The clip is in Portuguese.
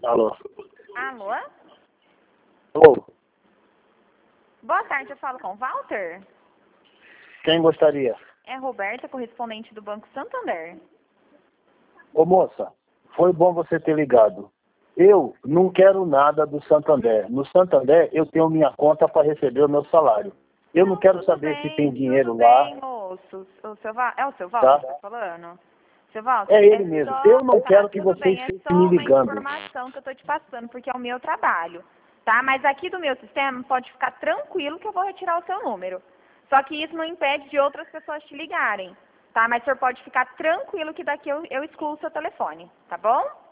Alô? Alô? Alô? Boa tarde, eu falo com o Walter. Quem gostaria? É Roberta, correspondente do Banco Santander. Ô moça, foi bom você ter ligado. Eu não quero nada do Santander. No Santander eu tenho minha conta para receber o meu salário. Eu não quero saber se tem dinheiro tudo lá. bem, moço. É o seu Tá? Walter que tá falando? Seu Walter, É ele mesmo. Eu não quero que tudo vocês bem, é fiquem só me uma ligando. informação que eu tô te passando, porque é o meu trabalho, tá? Mas aqui do meu sistema pode ficar tranquilo que eu vou retirar o seu número. Só que isso não impede de outras pessoas te ligarem, tá? Mas o senhor pode ficar tranquilo que daqui eu excluo o seu telefone, tá bom?